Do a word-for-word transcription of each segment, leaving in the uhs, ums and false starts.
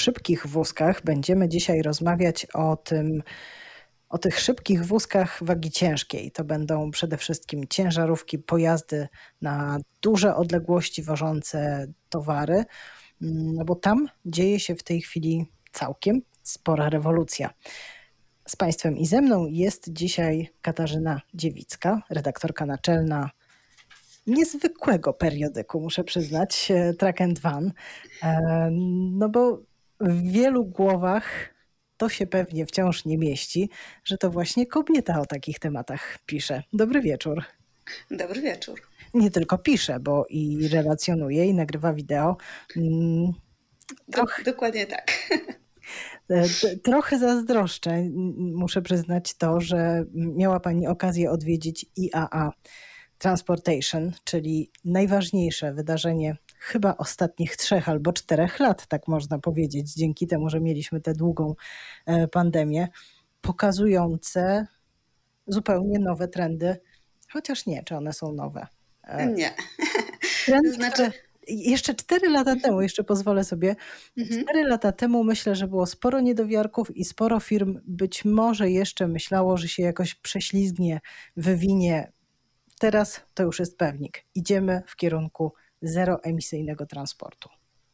szybkich wózkach będziemy dzisiaj rozmawiać o tym, o tych szybkich wózkach wagi ciężkiej. To będą przede wszystkim ciężarówki, pojazdy na duże odległości wożące towary, no bo tam dzieje się w tej chwili całkiem spora rewolucja. Z Państwem i ze mną jest dzisiaj Katarzyna Dziewicka, redaktorka naczelna niezwykłego periodyku, muszę przyznać, Track and Van. No bo w wielu głowach to się pewnie wciąż nie mieści, że to właśnie kobieta o takich tematach pisze. Dobry wieczór. Dobry wieczór. Nie tylko pisze, bo i relacjonuje, i nagrywa wideo. Trochę, Dokładnie tak. Trochę zazdroszczę, muszę przyznać to, że miała Pani okazję odwiedzić I A A Transportation, czyli najważniejsze wydarzenie chyba ostatnich trzech albo czterech lat, tak można powiedzieć, dzięki temu, że mieliśmy tę długą pandemię, pokazujące zupełnie nowe trendy, chociaż nie, czy one są nowe? Nie. Trendy, znaczy... które jeszcze cztery lata temu, jeszcze pozwolę sobie, mhm. cztery lata temu myślę, że było sporo niedowiarków i sporo firm być może jeszcze myślało, że się jakoś prześlizgnie, wywinie. Teraz to już jest pewnik. Idziemy w kierunku zeroemisyjnego transportu.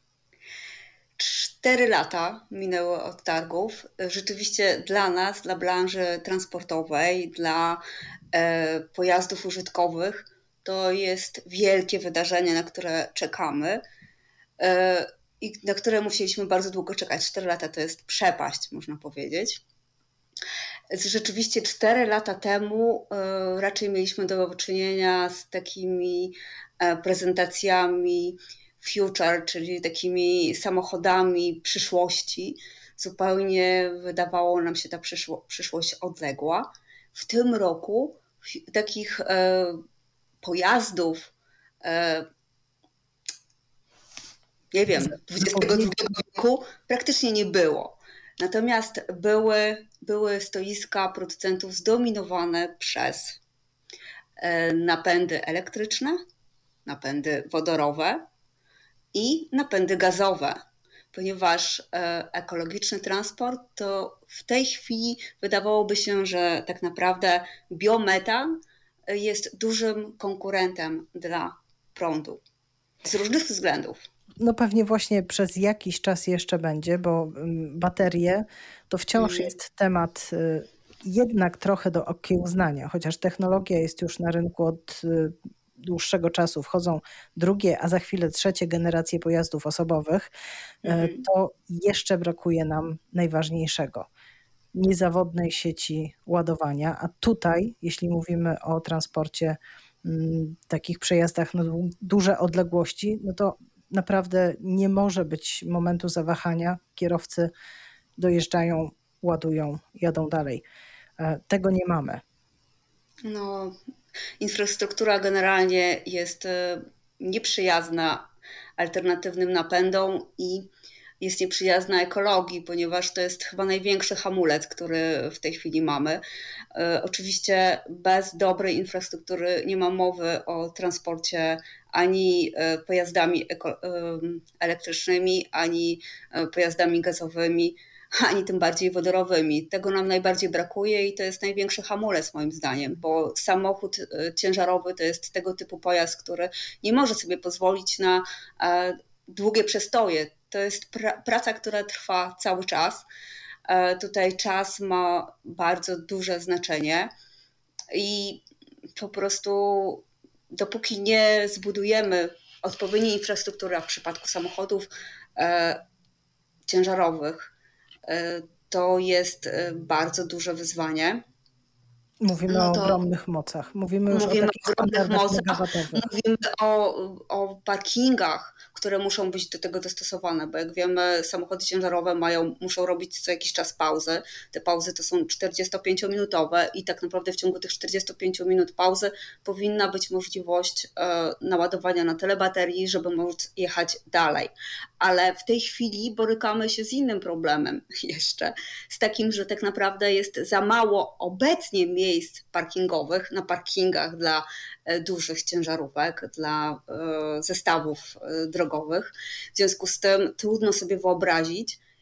Cztery lata minęły od targów. Rzeczywiście dla nas, dla branży transportowej, dla e, pojazdów użytkowych to jest wielkie wydarzenie, na które czekamy e, i na które musieliśmy bardzo długo czekać. Cztery lata to jest przepaść, można powiedzieć. Rzeczywiście cztery lata temu e, raczej mieliśmy do czynienia z takimi e, prezentacjami future, czyli takimi samochodami przyszłości. Zupełnie wydawało nam się ta przyszło, przyszłość odległa. W tym roku takich e, pojazdów, e, nie wiem, dwudziestego drugiego wieku praktycznie nie było. Natomiast były, były stoiska producentów zdominowane przez napędy elektryczne, napędy wodorowe i napędy gazowe, ponieważ ekologiczny transport to w tej chwili wydawałoby się, że tak naprawdę biometan jest dużym konkurentem dla prądu z różnych względów. No pewnie właśnie przez jakiś czas jeszcze będzie, bo baterie to wciąż mm. jest temat jednak trochę do okiełznania, chociaż technologia jest już na rynku od dłuższego czasu, wchodzą drugie, a za chwilę trzecie generacje pojazdów osobowych, mm. to jeszcze brakuje nam najważniejszego, niezawodnej sieci ładowania, a tutaj, jeśli mówimy o transporcie, takich przejazdach na duże odległości, no to naprawdę nie może być momentu zawahania. Kierowcy dojeżdżają, ładują, jadą dalej. Tego nie mamy. No, infrastruktura generalnie jest nieprzyjazna alternatywnym napędom i jest nieprzyjazna ekologii, ponieważ to jest chyba największy hamulec, który w tej chwili mamy. Oczywiście bez dobrej infrastruktury nie ma mowy o transporcie ani pojazdami elektrycznymi, ani pojazdami gazowymi, ani tym bardziej wodorowymi. Tego nam najbardziej brakuje i to jest największy hamulec moim zdaniem, bo samochód ciężarowy to jest tego typu pojazd, który nie może sobie pozwolić na długie przestoje. To jest pra- praca, która trwa cały czas. Tutaj czas ma bardzo duże znaczenie i po prostu dopóki nie zbudujemy odpowiedniej infrastruktury, a w przypadku samochodów e, ciężarowych e, to jest bardzo duże wyzwanie. Mówimy no o ogromnych mocach. Mówimy już mówimy o takich o ogromnych mocach, mówimy o, o parkingach, które muszą być do tego dostosowane, bo jak wiemy, samochody ciężarowe mają, muszą robić co jakiś czas pauzy. Te pauzy to są czterdziestopięciominutowe i tak naprawdę w ciągu tych czterdziestu pięciu minut pauzy powinna być możliwość e, naładowania na tyle baterii, żeby móc jechać dalej. Ale w tej chwili borykamy się z innym problemem jeszcze, z takim, że tak naprawdę jest za mało obecnie miejsc parkingowych na parkingach dla dużych ciężarówek, dla zestawów drogowych. W związku z tym trudno sobie wyobrazić,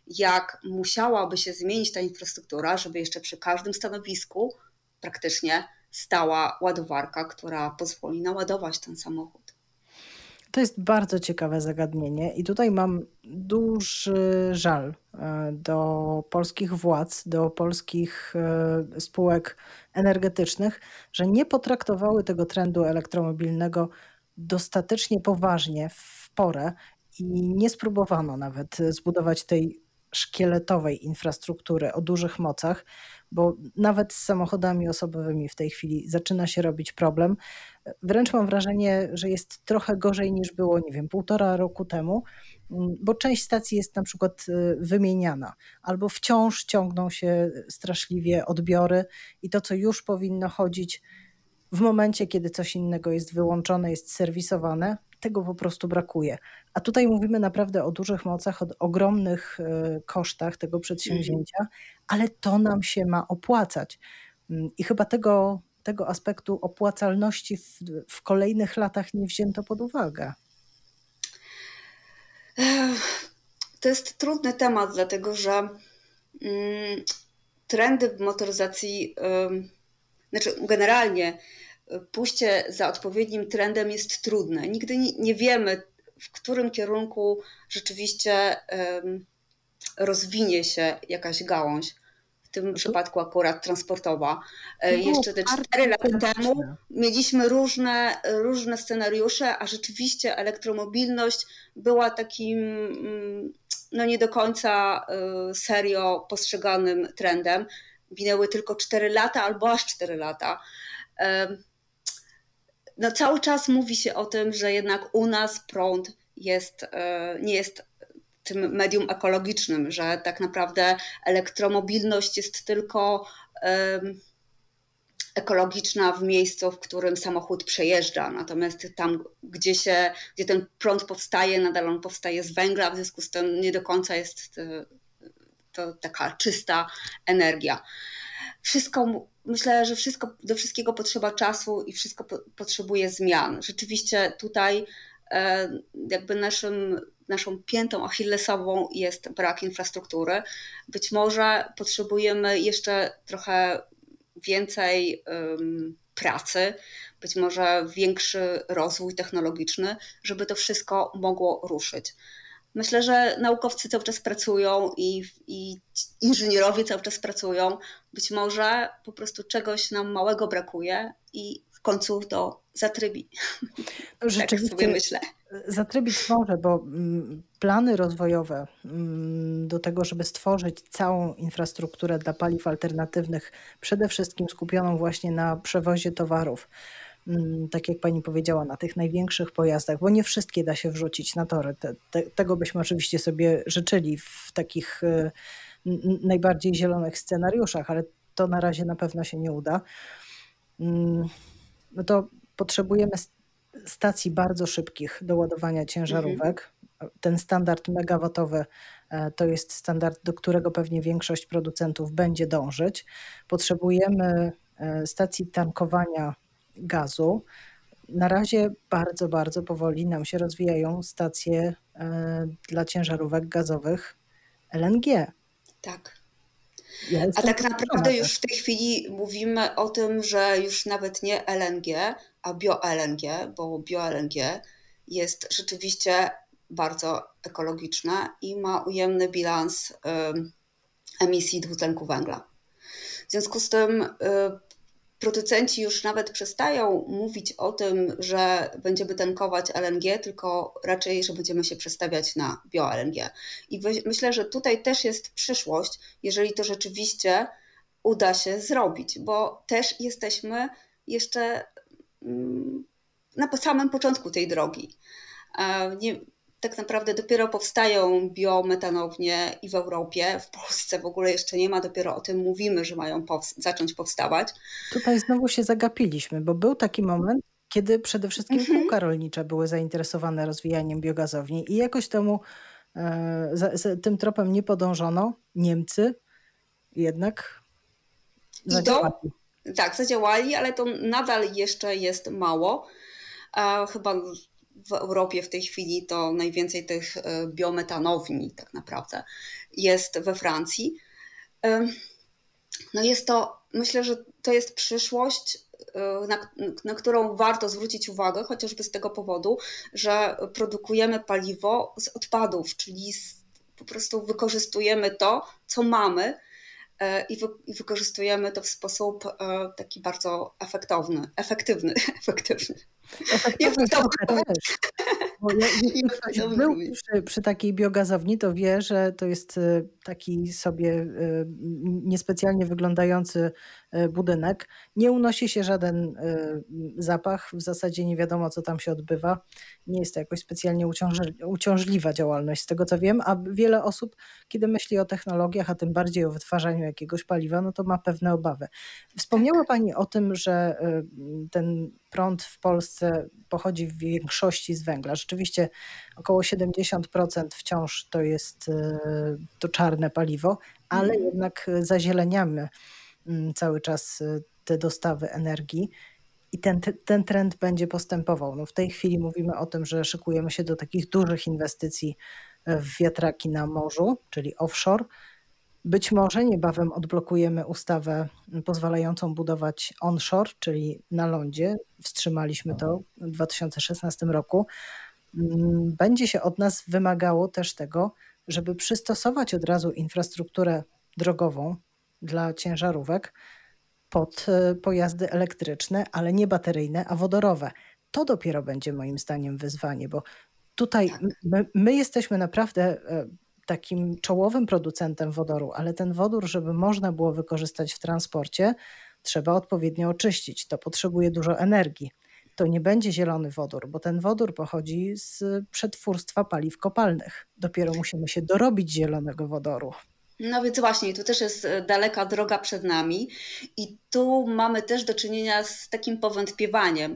jak musiałaby się zmienić ta infrastruktura, żeby jeszcze przy każdym stanowisku praktycznie stała ładowarka, która pozwoli naładować ten samochód. To jest bardzo ciekawe zagadnienie i tutaj mam duży żal e, do polskich władz, do polskich e, spółek energetycznych, że nie potraktowały tego trendu elektromobilnego dostatecznie poważnie, w porę i nie spróbowano nawet zbudować tej szkieletowej infrastruktury o dużych mocach, bo nawet z samochodami osobowymi w tej chwili zaczyna się robić problem. Wręcz mam wrażenie, że jest trochę gorzej niż było, nie wiem, półtora roku temu, mm, bo część stacji jest na przykład y, wymieniana, albo wciąż ciągną się straszliwie odbiory i to, co już powinno chodzić w momencie, kiedy coś innego jest wyłączone, jest serwisowane, tego po prostu brakuje. A tutaj mówimy naprawdę o dużych mocach, o ogromnych y, kosztach tego przedsięwzięcia, ale to nam się ma opłacać. Mm, I chyba tego, tego aspektu opłacalności w, w kolejnych latach nie wzięto pod uwagę. To jest trudny temat, dlatego że mm, trendy w motoryzacji, ym, znaczy generalnie y, pójście za odpowiednim trendem jest trudne. Nigdy nie, nie wiemy, w którym kierunku rzeczywiście ym, rozwinie się jakaś gałąź. W tym To- przypadku akurat transportowa. to E, było Jeszcze te bardzo cztery lata autentyczne. temu mieliśmy różne, różne scenariusze, a rzeczywiście elektromobilność była takim mm, no nie do końca y, serio postrzeganym trendem. Minęły tylko cztery lata albo aż cztery lata. E, No cały czas mówi się o tym, że jednak u nas prąd jest, e, nie jest tym medium ekologicznym, że tak naprawdę elektromobilność jest tylko em, ekologiczna w miejscu, w którym samochód przejeżdża. Natomiast tam, gdzie, się, gdzie ten prąd powstaje, nadal on powstaje z węgla, w związku z tym nie do końca jest e, to taka czysta energia. Wszystko, myślę, że wszystko, do wszystkiego potrzeba czasu i wszystko po, potrzebuje zmian. Rzeczywiście tutaj e, jakby naszym, naszą piętą achillesową jest brak infrastruktury. Być może potrzebujemy jeszcze trochę więcej um, pracy, być może większy rozwój technologiczny, żeby to wszystko mogło ruszyć. Myślę, że naukowcy cały czas pracują i, i inżynierowie cały czas pracują. Być może po prostu czegoś nam małego brakuje i w końcu to zatrybi. Tak sobie Rzeczywiście myślę. zatrybić może, bo mm, plany rozwojowe mm, do tego, żeby stworzyć całą infrastrukturę dla paliw alternatywnych, przede wszystkim skupioną właśnie na przewozie towarów, mm, tak jak pani powiedziała, na tych największych pojazdach, bo nie wszystkie da się wrzucić na tory. Te, te, tego byśmy oczywiście sobie życzyli w takich y, n- najbardziej zielonych scenariuszach, ale to na razie na pewno się nie uda. Mm, No to potrzebujemy s- stacji bardzo szybkich do ładowania Mhm. ciężarówek. Ten standard megawattowy e, to jest standard, do którego pewnie większość producentów będzie dążyć. Potrzebujemy e, stacji tankowania gazu. Na razie bardzo, bardzo powoli nam się rozwijają stacje e, dla ciężarówek gazowych L N G. Tak. Ja A jestem tak zaskoczona naprawdę już też. w tej chwili mówimy o tym, że już nawet nie L N G, a bio-L N G, bo bio-L N G jest rzeczywiście bardzo ekologiczne i ma ujemny bilans em, emisji dwutlenku węgla. W związku z tym y, producenci już nawet przestają mówić o tym, że będziemy tankować L N G, tylko raczej, że będziemy się przestawiać na bio-L N G. I wy- myślę, że tutaj też jest przyszłość, jeżeli to rzeczywiście uda się zrobić, bo też jesteśmy jeszcze mm, na samym początku tej drogi. E, Nie, tak naprawdę dopiero powstają biometanownie i w Europie, w Polsce w ogóle jeszcze nie ma, dopiero o tym mówimy, że mają pows- zacząć powstawać. Tutaj znowu się zagapiliśmy, bo był taki moment, kiedy przede wszystkim Mhm. kółka rolnicze były zainteresowane rozwijaniem biogazowni i jakoś temu e, za, za tym tropem nie podążono. Niemcy jednak Idą, zadziałali. tak, zadziałali, ale to nadal jeszcze jest mało. E, Chyba w Europie w tej chwili to najwięcej tych biometanowni tak naprawdę jest we Francji. No jest to, myślę, że to jest przyszłość, na, na którą warto zwrócić uwagę, chociażby z tego powodu, że produkujemy paliwo z odpadów, czyli z, po prostu wykorzystujemy to, co mamy i, wy, i wykorzystujemy to w sposób taki bardzo efektowny, efektywny, efektywny. Efektywny trochę też. Bo jeśli ktoś był przy, przy takiej biogazowni, to wie, że to jest taki sobie niespecjalnie wyglądający budynek. Nie unosi się żaden zapach, w zasadzie nie wiadomo, co tam się odbywa. Nie jest to jakoś specjalnie uciążliwa działalność, z tego co wiem, a wiele osób, kiedy myśli o technologiach, a tym bardziej o wytwarzaniu jakiegoś paliwa, no to ma pewne obawy. Wspomniała Pani o tym, że ten prąd w Polsce pochodzi w większości z węgla. Rzeczywiście około siedemdziesiąt procent wciąż to jest to czarne paliwo, ale mm. jednak zazieleniamy cały czas te dostawy energii i ten, ten trend będzie postępował. No w tej chwili mówimy o tym, że szykujemy się do takich dużych inwestycji w wiatraki na morzu, czyli offshore. Być może niebawem odblokujemy ustawę pozwalającą budować onshore, czyli na lądzie. Wstrzymaliśmy to w dwa tysiące szesnastym roku. Będzie się od nas wymagało też tego, żeby przystosować od razu infrastrukturę drogową dla ciężarówek pod pojazdy elektryczne, ale nie bateryjne, a wodorowe. To dopiero będzie moim zdaniem wyzwanie, bo tutaj my, my jesteśmy naprawdę takim czołowym producentem wodoru, ale ten wodór, żeby można było wykorzystać w transporcie, trzeba odpowiednio oczyścić. To potrzebuje dużo energii. To nie będzie zielony wodór, bo ten wodór pochodzi z przetwórstwa paliw kopalnych. Dopiero musimy się dorobić zielonego wodoru. No więc właśnie, tu też jest daleka droga przed nami i tu mamy też do czynienia z takim powątpiewaniem.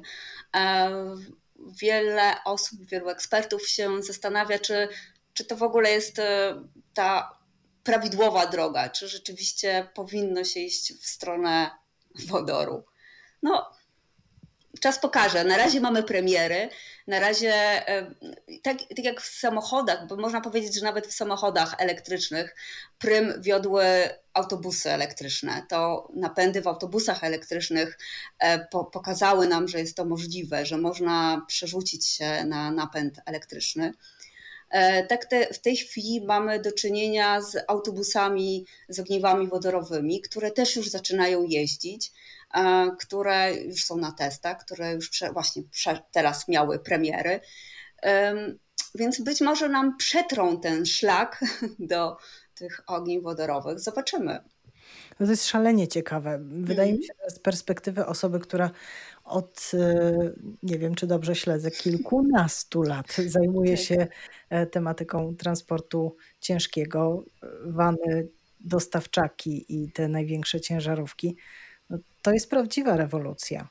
Wiele osób, wielu ekspertów się zastanawia, czy Czy to w ogóle jest ta prawidłowa droga? Czy rzeczywiście powinno się iść w stronę wodoru? No, czas pokaże. Na razie mamy premiery. Na razie, tak, tak jak w samochodach, bo można powiedzieć, że nawet w samochodach elektrycznych prym wiodły autobusy elektryczne. To napędy w autobusach elektrycznych po, pokazały nam, że jest to możliwe, że można przerzucić się na napęd elektryczny. Tak te, w tej chwili mamy do czynienia z autobusami z ogniwami wodorowymi, które też już zaczynają jeździć, które już są na testach, które już prze, właśnie prze, teraz miały premiery. Więc być może nam przetrą ten szlak do tych ogniw wodorowych. Zobaczymy. No to jest szalenie ciekawe. Wydaje mm. mi się, że z perspektywy osoby, która od, nie wiem czy dobrze śledzę, kilkunastu lat zajmuje się tematyką transportu ciężkiego, wany, dostawczaki i te największe ciężarówki. No to jest prawdziwa rewolucja.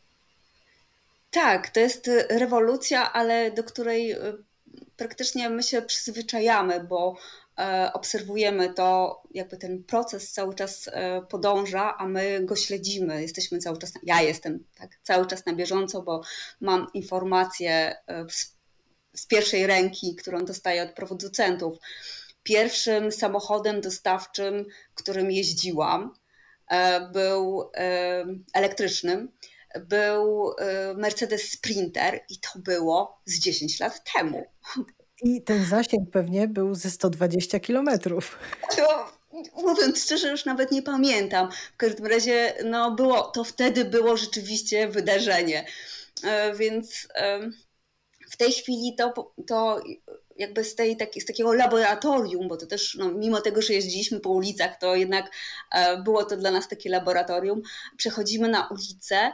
Tak, to jest rewolucja, ale do której praktycznie my się przyzwyczajamy, bo obserwujemy to, jakby ten proces cały czas podąża, a my go śledzimy. Jesteśmy cały czas, ja jestem tak, cały czas na bieżąco, bo mam informacje z pierwszej ręki, którą dostaję od producentów. Pierwszym samochodem dostawczym, którym jeździłam, był elektrycznym, był Mercedes Sprinter i to było z dziesięć lat temu. I ten zasięg pewnie był ze sto dwadzieścia kilometrów. To, mówiąc szczerze, już nawet nie pamiętam. W każdym razie no było, to wtedy było rzeczywiście wydarzenie. Więc w tej chwili to, to jakby z, tej, z takiego laboratorium, bo to też no, mimo tego, że jeździliśmy po ulicach, to jednak było to dla nas takie laboratorium. Przechodzimy na ulicę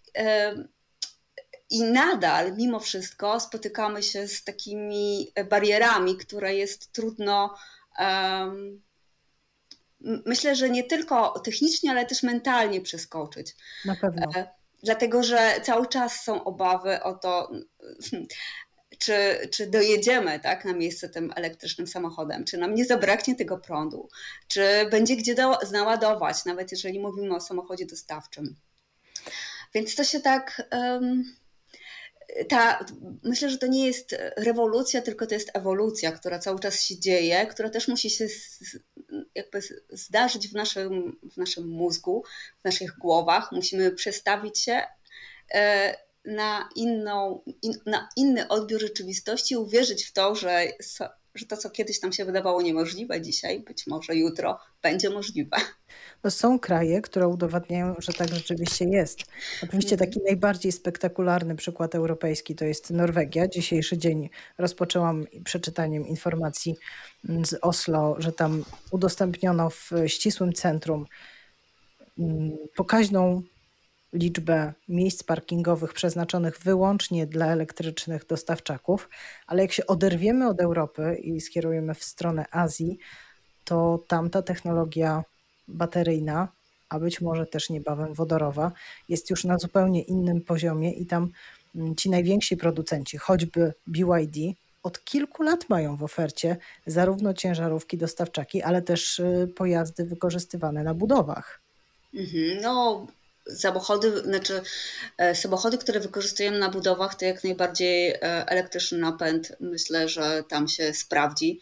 i nadal, mimo wszystko, spotykamy się z takimi barierami, które jest trudno, um, myślę, że nie tylko technicznie, ale też mentalnie przeskoczyć. Na pewno. Dlatego, że cały czas są obawy o to, czy, czy dojedziemy tak, na miejsce tym elektrycznym samochodem, czy nam nie zabraknie tego prądu, czy będzie gdzie do, naładować, nawet jeżeli mówimy o samochodzie dostawczym. Więc to się tak... Um, ta, myślę, że to nie jest rewolucja, tylko to jest ewolucja, która cały czas się dzieje, która też musi się z, jakby zdarzyć w naszym, w naszym mózgu, w naszych głowach. Musimy przestawić się na, inną, in, na inny odbiór rzeczywistości, uwierzyć w to, że, że to, co kiedyś nam się wydawało niemożliwe dzisiaj, być może jutro będzie możliwe. No są kraje, które udowadniają, że tak rzeczywiście jest. Oczywiście taki najbardziej spektakularny przykład europejski to jest Norwegia. Dzisiejszy dzień rozpoczęłam przeczytaniem informacji z Oslo, że tam udostępniono w ścisłym centrum pokaźną liczbę miejsc parkingowych przeznaczonych wyłącznie dla elektrycznych dostawczaków, ale jak się oderwiemy od Europy i skierujemy w stronę Azji, to tamta technologia bateryjna, a być może też niebawem wodorowa, jest już na zupełnie innym poziomie i tam ci najwięksi producenci, choćby B Y D, od kilku lat mają w ofercie zarówno ciężarówki, dostawczaki, ale też pojazdy wykorzystywane na budowach. No, samochody, znaczy samochody, które wykorzystujemy na budowach, to jak najbardziej elektryczny napęd, myślę, że tam się sprawdzi.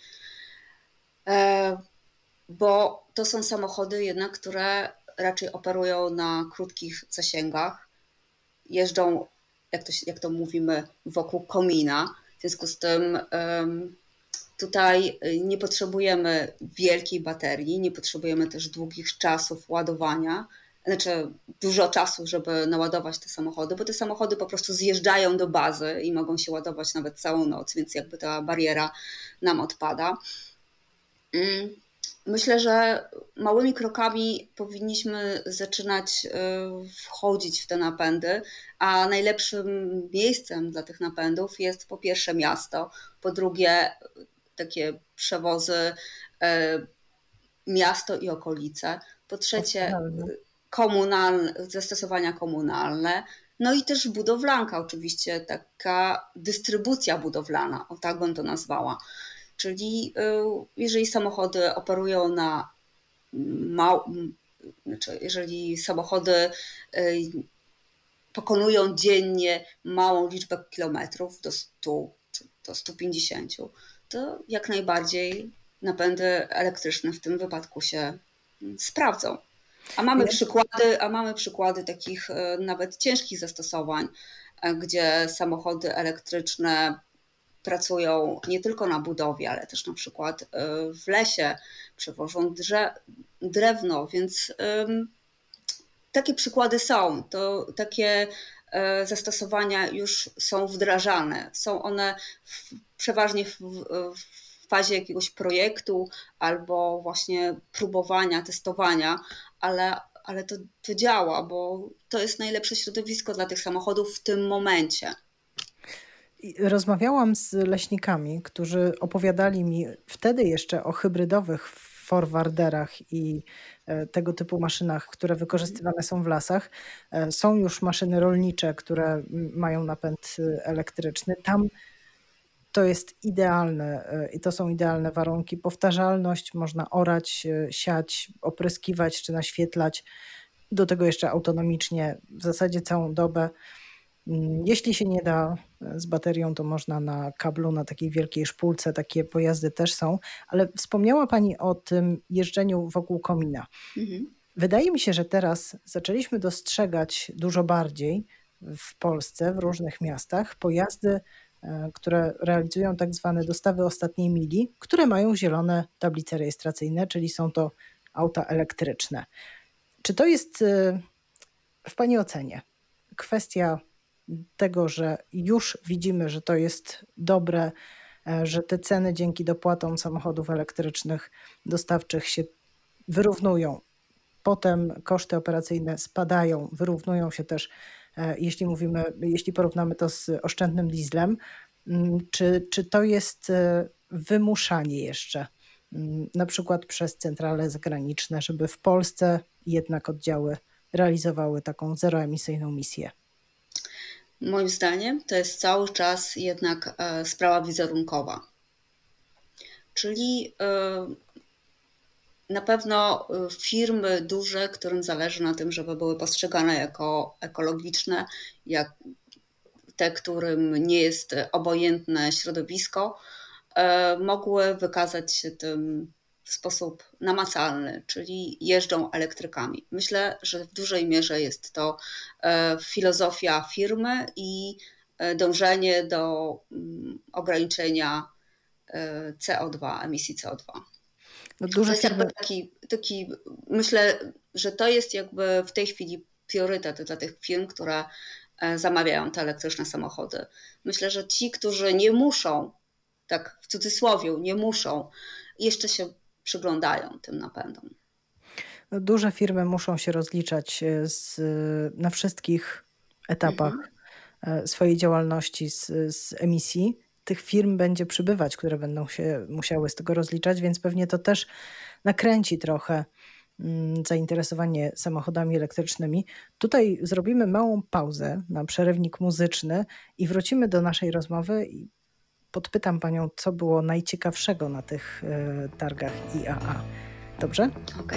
Bo to są samochody jednak, które raczej operują na krótkich zasięgach, jeżdżą, jak to, jak to mówimy, wokół komina. W związku z tym tutaj nie potrzebujemy wielkiej baterii, nie potrzebujemy też długich czasów ładowania, znaczy dużo czasu, żeby naładować te samochody, bo te samochody po prostu zjeżdżają do bazy i mogą się ładować nawet całą noc, więc jakby ta bariera nam odpada. Myślę, że małymi krokami powinniśmy zaczynać wchodzić w te napędy, a najlepszym miejscem dla tych napędów jest po pierwsze miasto, po drugie takie przewozy miasto i okolice, po trzecie komunalne, zastosowania komunalne, no i też budowlanka oczywiście, taka dystrybucja budowlana, o tak bym to nazwała. Czyli jeżeli samochody operują na mał, znaczy jeżeli samochody pokonują dziennie małą liczbę kilometrów do stu czy do stu pięćdziesięciu, to jak najbardziej napędy elektryczne w tym wypadku się sprawdzą. A mamy przykłady, a mamy przykłady takich nawet ciężkich zastosowań, gdzie samochody elektryczne pracują nie tylko na budowie, ale też na przykład w lesie, przewożą drze, drewno, więc um, takie przykłady są. To takie e, zastosowania już są wdrażane. Są one w, przeważnie w, w fazie jakiegoś projektu albo właśnie próbowania, testowania, ale, ale to, to działa, bo to jest najlepsze środowisko dla tych samochodów w tym momencie. Rozmawiałam z leśnikami, którzy opowiadali mi wtedy jeszcze o hybrydowych forwarderach i tego typu maszynach, które wykorzystywane są w lasach. Są już maszyny rolnicze, które mają napęd elektryczny. Tam to jest idealne i to są idealne warunki. Powtarzalność, można orać, siać, opryskiwać czy naświetlać. Do tego jeszcze autonomicznie, w zasadzie całą dobę. Jeśli się nie da z baterią, to można na kablu, na takiej wielkiej szpulce, takie pojazdy też są, ale wspomniała Pani o tym jeżdżeniu wokół komina. Mhm. Wydaje mi się, że teraz zaczęliśmy dostrzegać dużo bardziej w Polsce, w różnych miastach pojazdy, które realizują tak zwane dostawy ostatniej mili, które mają zielone tablice rejestracyjne, czyli są to auta elektryczne. Czy to jest w Pani ocenie kwestia tego, że już widzimy, że to jest dobre, że te ceny dzięki dopłatom samochodów elektrycznych dostawczych się wyrównują. Potem koszty operacyjne spadają, wyrównują się też, jeśli mówimy, jeśli porównamy to z oszczędnym dieslem. Czy, czy to jest wymuszanie jeszcze, na przykład przez centrale zagraniczne, żeby w Polsce jednak oddziały realizowały taką zeroemisyjną misję? Moim zdaniem to jest cały czas jednak sprawa wizerunkowa. Czyli na pewno firmy duże, którym zależy na tym, żeby były postrzegane jako ekologiczne, jak te, którym nie jest obojętne środowisko, mogły wykazać się tym w sposób namacalny, czyli jeżdżą elektrykami. Myślę, że w dużej mierze jest to filozofia firmy i dążenie do ograniczenia C O dwa, emisji C O dwa. No, duże to jest firmy... jakby taki, taki, myślę, że to jest jakby w tej chwili priorytet dla tych firm, które zamawiają te elektryczne samochody. Myślę, że ci, którzy nie muszą, tak w cudzysłowie, nie muszą, jeszcze się przyglądają tym napędom. No, duże firmy muszą się rozliczać z, na wszystkich etapach mhm. swojej działalności z, z emisji. Tych firm będzie przybywać, które będą się musiały z tego rozliczać, więc pewnie to też nakręci trochę zainteresowanie samochodami elektrycznymi. Tutaj zrobimy małą pauzę na przerywnik muzyczny i wrócimy do naszej rozmowy i podpytam Panią, co było najciekawszego na tych targach I A A. Dobrze? Okej.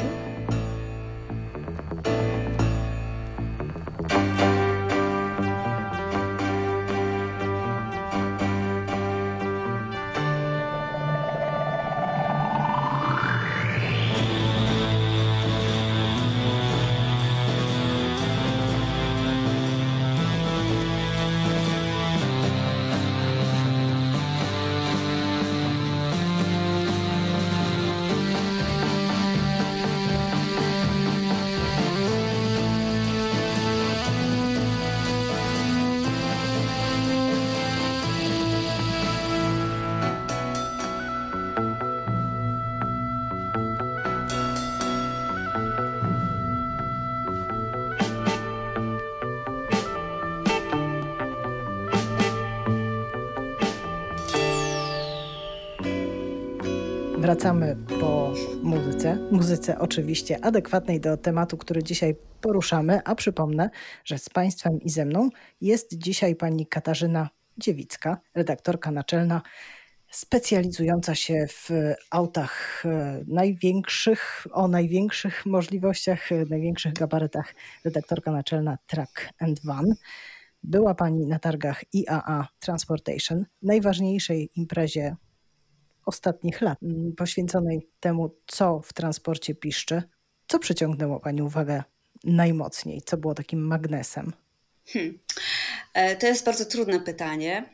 Wracamy po muzyce, muzyce oczywiście adekwatnej do tematu, który dzisiaj poruszamy, a przypomnę, że z Państwem i ze mną jest dzisiaj pani Katarzyna Dziewicka, redaktorka naczelna, specjalizująca się w autach największych, o największych możliwościach, największych gabarytach, redaktorka naczelna Truck and Van. Była pani na targach I A A Transportation, najważniejszej imprezie ostatnich lat, poświęconej temu, co w transporcie piszczy. Co przyciągnęło Pani uwagę najmocniej? Co było takim magnesem? Hmm. To jest bardzo trudne pytanie,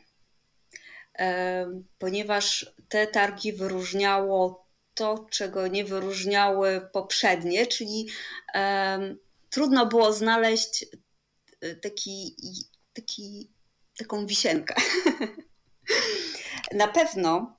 ponieważ te targi wyróżniało to, czego nie wyróżniały poprzednie, czyli um, trudno było znaleźć taki, taki, taką wisienkę. Na pewno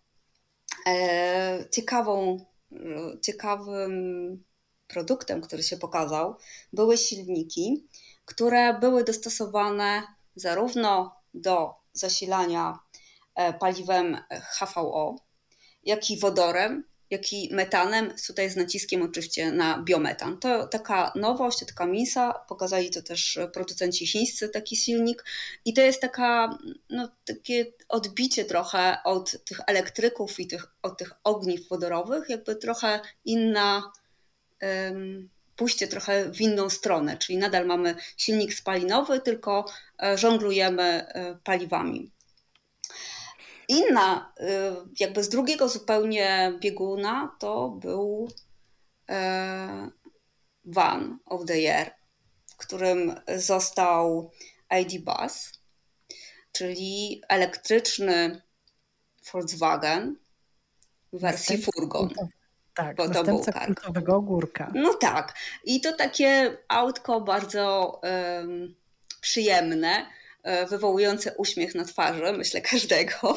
Ciekawą, ciekawym produktem, który się pokazał, były silniki, które były dostosowane zarówno do zasilania paliwem H V O, jak i wodorem, jak i metanem, tutaj z naciskiem oczywiście na biometan. To taka nowość, to taka minsa, pokazali to też producenci chińscy, taki silnik i to jest taka, no, takie odbicie trochę od tych elektryków i tych, od tych ogniw wodorowych, jakby trochę inna, um, pójście trochę w inną stronę, czyli nadal mamy silnik spalinowy, tylko żonglujemy paliwami. Inna, jakby z drugiego zupełnie bieguna, to był Van of the Year, w którym został I D Buzz, czyli elektryczny Volkswagen w wersji Następca furgon. Kultowy, tak, bo to następca był kultowego ogórka. No tak. I to takie autko bardzo um, przyjemne, wywołujące uśmiech na twarzy, myślę, każdego.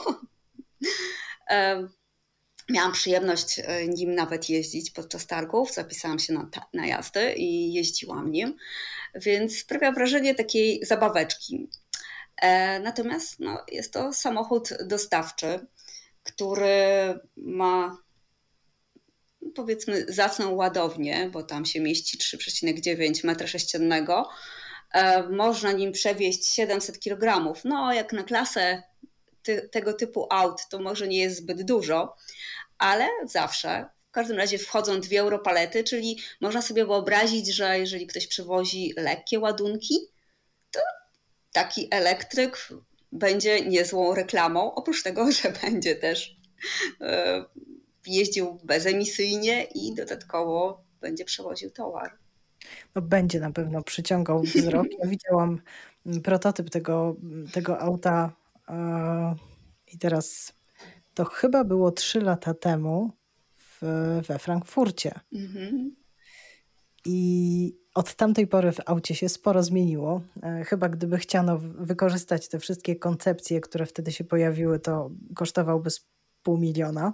Miałam przyjemność nim nawet jeździć podczas targów, zapisałam się na, na jazdy i jeździłam nim, więc sprawia wrażenie takiej zabaweczki. Natomiast no, jest to samochód dostawczy, który ma, powiedzmy, zacną ładownię, bo tam się mieści trzy przecinek dziewięć metra sześciennego. Można nim przewieźć siedemset kilogramów. No, jak na klasę ty, tego typu aut to może nie jest zbyt dużo, ale zawsze, w każdym razie wchodzą dwie europalety, czyli można sobie wyobrazić, że jeżeli ktoś przewozi lekkie ładunki, to taki elektryk będzie niezłą reklamą, oprócz tego, że będzie też jeździł bezemisyjnie i dodatkowo będzie przewoził towar. No będzie na pewno przyciągał wzrok. Ja widziałam prototyp tego, tego auta i teraz to chyba było trzy lata temu w, we Frankfurcie. Mhm. I od tamtej pory w aucie się sporo zmieniło. Chyba gdyby chciano wykorzystać te wszystkie koncepcje, które wtedy się pojawiły, to kosztowałby z pół miliona.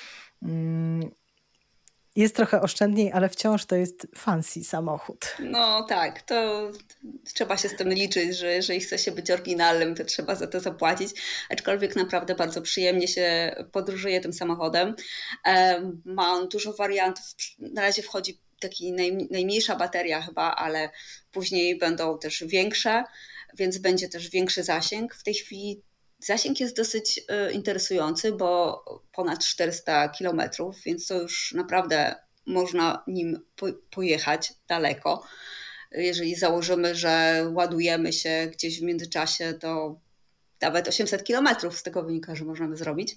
Jest trochę oszczędniej, ale wciąż to jest fancy samochód. No tak, to trzeba się z tym liczyć, że jeżeli chce się być oryginalnym, to trzeba za to zapłacić. Aczkolwiek naprawdę bardzo przyjemnie się podróżuje tym samochodem. Ma on dużo wariantów. Na razie wchodzi taka naj, najmniejsza bateria chyba, ale później będą też większe, więc będzie też większy zasięg. W tej chwili zasięg jest dosyć interesujący, bo ponad czterysta kilometrów, więc to już naprawdę można nim pojechać daleko. Jeżeli założymy, że ładujemy się gdzieś w międzyczasie, to nawet osiemset kilometrów z tego wynika, że możemy zrobić.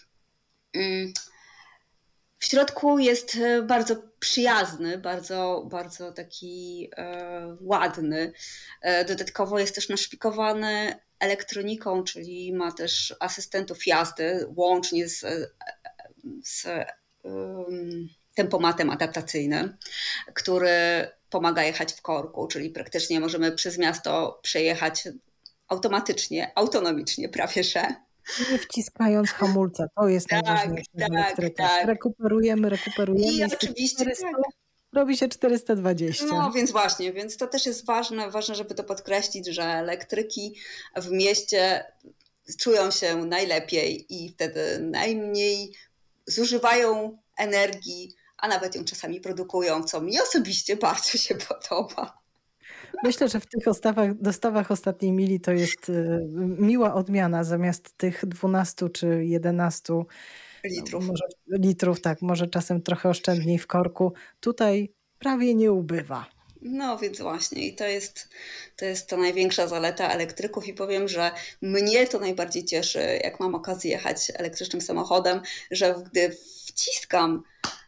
W środku jest bardzo przyjazny, bardzo, bardzo taki e, ładny. Dodatkowo jest też naszpikowany elektroniką, czyli ma też asystentów jazdy, łącznie z, z um, tempomatem adaptacyjnym, który pomaga jechać w korku, czyli praktycznie możemy przez miasto przejechać automatycznie, autonomicznie prawie że. Nie wciskając hamulca, to jest tak, najważniejsze w tak, elektrykach. tak. Rekuperujemy, rekuperujemy i i oczywiście czterysta tak. robi się czterysta dwadzieścia. No więc właśnie, więc to też jest ważne, ważne, żeby to podkreślić, że elektryki w mieście czują się najlepiej i wtedy najmniej zużywają energii, a nawet ją czasami produkują, co mi osobiście bardzo się podoba. Myślę, że w tych dostawach, dostawach ostatniej mili to jest miła odmiana. Zamiast tych dwunastu czy jedenastu litrów, no, może, litrów tak, może czasem trochę oszczędniej w korku. Tutaj prawie nie ubywa. No więc właśnie i to jest, to jest ta największa zaleta elektryków i powiem, że mnie to najbardziej cieszy, jak mam okazję jechać elektrycznym samochodem, że gdy wciskam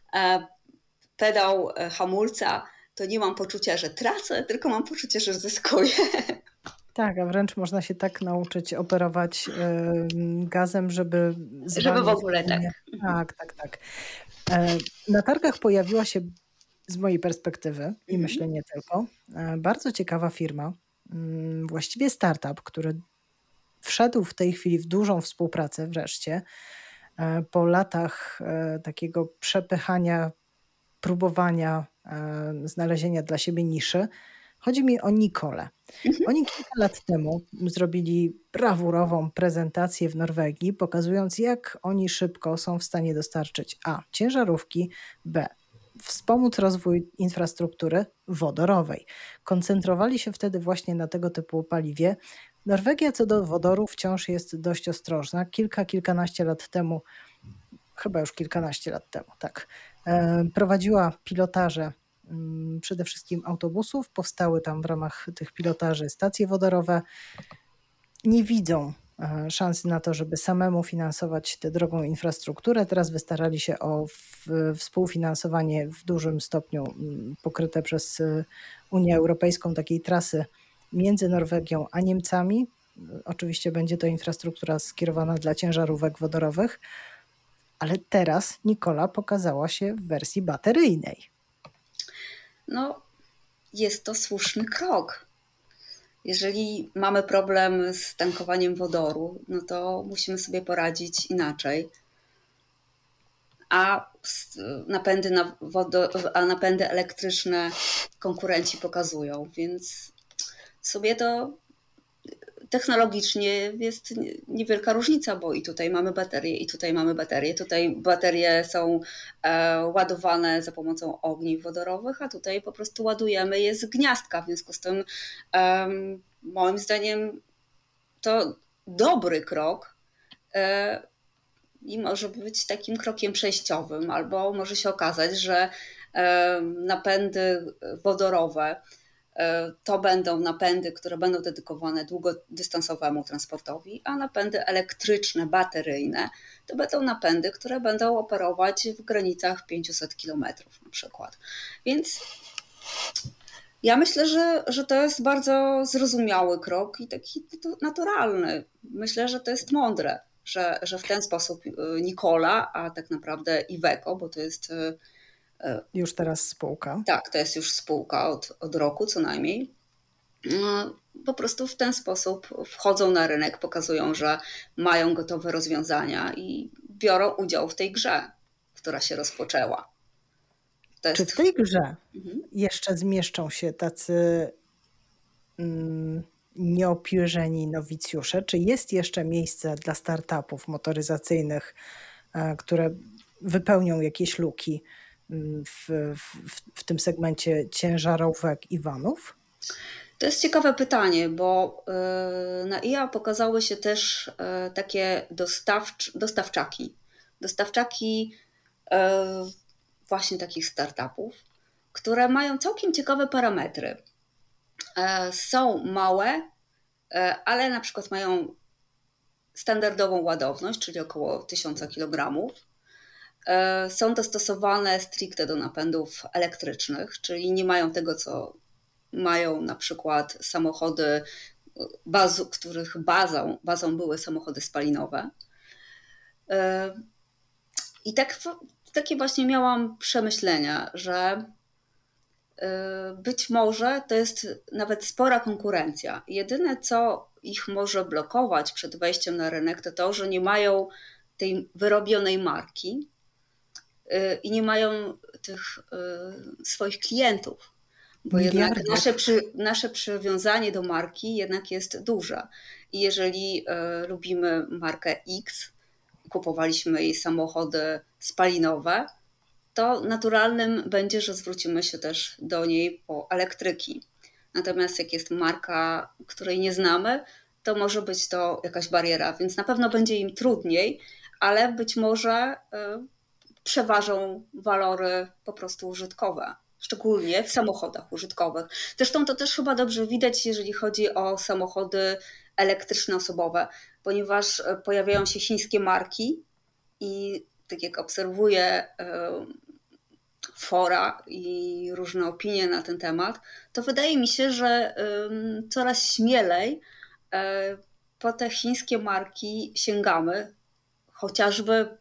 pedał hamulca, to nie mam poczucia, że tracę, tylko mam poczucie, że zyskuję. Tak, a wręcz można się tak nauczyć operować gazem, żeby zwalniać. Żeby w ogóle tak. Tak, tak, tak. Na targach pojawiła się z mojej perspektywy i mhm. myślę nie tylko, bardzo ciekawa firma, właściwie startup, który wszedł w tej chwili w dużą współpracę wreszcie po latach takiego przepychania, próbowania znalezienia dla siebie niszy. Chodzi mi o Nikole. Mhm. Oni kilka lat temu zrobili brawurową prezentację w Norwegii, pokazując, jak oni szybko są w stanie dostarczyć a. ciężarówki, b. wspomóc rozwój infrastruktury wodorowej. Koncentrowali się wtedy właśnie na tego typu paliwie. Norwegia co do wodoru wciąż jest dość ostrożna. Kilka, kilkanaście lat temu, chyba już kilkanaście lat temu, tak, prowadziła pilotaże przede wszystkim autobusów. Powstały tam w ramach tych pilotaży stacje wodorowe. Nie widzą szansy na to, żeby samemu finansować tę drogą infrastrukturę. Teraz wystarali się o współfinansowanie w dużym stopniu pokryte przez Unię Europejską takiej trasy między Norwegią a Niemcami. Oczywiście będzie to infrastruktura skierowana dla ciężarówek wodorowych, ale teraz Nikola pokazała się w wersji bateryjnej. No, jest to słuszny krok. Jeżeli mamy problem z tankowaniem wodoru, no to musimy sobie poradzić inaczej. A napędy, na wodo, a napędy elektryczne konkurenci pokazują, więc sobie to technologicznie jest niewielka różnica, bo i tutaj mamy baterie, i tutaj mamy baterie. Tutaj baterie są e, ładowane za pomocą ogniw wodorowych, a tutaj po prostu ładujemy je z gniazdka. W związku z tym e, moim zdaniem to dobry krok e, i może być takim krokiem przejściowym, albo może się okazać, że e, napędy wodorowe to będą napędy, które będą dedykowane długodystansowemu transportowi, a napędy elektryczne, bateryjne to będą napędy, które będą operować w granicach pięćset kilometrów na przykład. Więc ja myślę, że, że to jest bardzo zrozumiały krok i taki naturalny. Myślę, że to jest mądre, że, że w ten sposób Nikola, a tak naprawdę Iveco, bo to jest już teraz spółka. Tak, to jest już spółka od, od roku co najmniej. Po prostu w ten sposób wchodzą na rynek, pokazują, że mają gotowe rozwiązania i biorą udział w tej grze, która się rozpoczęła. To jest... Czy w tej grze mhm. jeszcze zmieszczą się tacy mm, nieopierzeni nowicjusze? Czy jest jeszcze miejsce dla startupów motoryzacyjnych, które wypełnią jakieś luki w, w, w tym segmencie ciężarówek i vanów? To jest ciekawe pytanie, bo na I A pokazały się też takie dostawcz, dostawczaki. Dostawczaki właśnie takich startupów, które mają całkiem ciekawe parametry. Są małe, ale na przykład mają standardową ładowność, czyli około tysiąc kilogramów. Są dostosowane stricte do napędów elektrycznych, czyli nie mają tego, co mają na przykład samochody, bazu, których bazą, bazą były samochody spalinowe. I tak, takie właśnie miałam przemyślenia, że być może to jest nawet spora konkurencja. Jedyne, co ich może blokować przed wejściem na rynek, to to, że nie mają tej wyrobionej marki i nie mają tych swoich klientów. Bo jednak nasze, przy, nasze przywiązanie do marki jednak jest duże. I jeżeli y, lubimy markę X, kupowaliśmy jej samochody spalinowe, to naturalnym będzie, że zwrócimy się też do niej po elektryki. Natomiast jak jest marka, której nie znamy, to może być to jakaś bariera, więc na pewno będzie im trudniej, ale być może y, przeważą walory po prostu użytkowe. Szczególnie w samochodach użytkowych. Zresztą to też chyba dobrze widać, jeżeli chodzi o samochody elektryczne osobowe, ponieważ pojawiają się chińskie marki i tak jak obserwuję fora i różne opinie na ten temat, to wydaje mi się, że coraz śmielej po te chińskie marki sięgamy, chociażby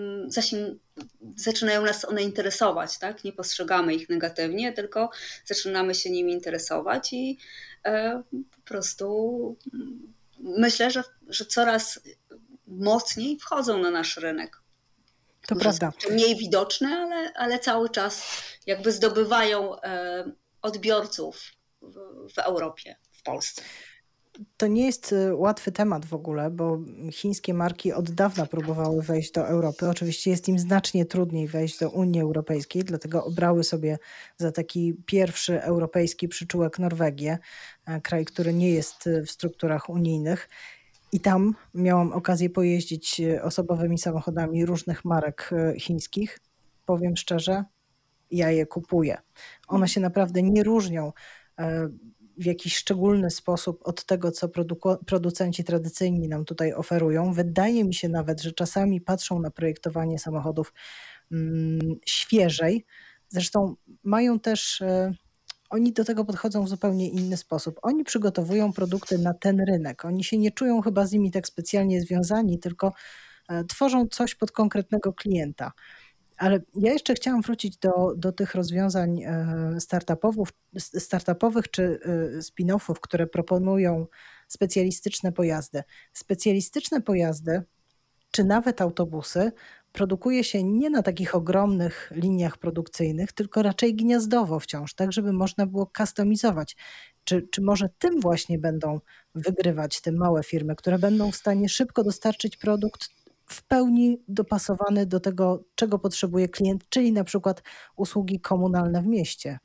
zaczynają nas one interesować, tak? Nie postrzegamy ich negatywnie, tylko zaczynamy się nimi interesować i e, po prostu myślę, że, że coraz mocniej wchodzą na nasz rynek. To Może prawda. Mniej widoczne, ale, ale cały czas jakby zdobywają e, odbiorców w, w Europie, w Polsce. To nie jest łatwy temat w ogóle, bo chińskie marki od dawna próbowały wejść do Europy. Oczywiście jest im znacznie trudniej wejść do Unii Europejskiej, dlatego obrały sobie za taki pierwszy europejski przyczółek Norwegię, kraj, który nie jest w strukturach unijnych. I tam miałam okazję pojeździć osobowymi samochodami różnych marek chińskich. Powiem szczerze, ja je kupuję. One się naprawdę nie różnią w jakiś szczególny sposób od tego, co produku- producenci tradycyjni nam tutaj oferują. Wydaje mi się nawet, że czasami patrzą na projektowanie samochodów mm, świeżej. Zresztą mają też, e, oni do tego podchodzą w zupełnie inny sposób. Oni przygotowują produkty na ten rynek. Oni się nie czują chyba z nimi tak specjalnie związani, tylko e, tworzą coś pod konkretnego klienta. Ale ja jeszcze chciałam wrócić do, do tych rozwiązań startupowych, startupowych czy spin-offów, które proponują specjalistyczne pojazdy. Specjalistyczne pojazdy, czy nawet autobusy, produkuje się nie na takich ogromnych liniach produkcyjnych, tylko raczej gniazdowo wciąż, tak żeby można było kustomizować. Czy, czy może tym właśnie będą wygrywać te małe firmy, które będą w stanie szybko dostarczyć produkt w pełni dopasowany do tego, czego potrzebuje klient, czyli na przykład usługi komunalne w mieście?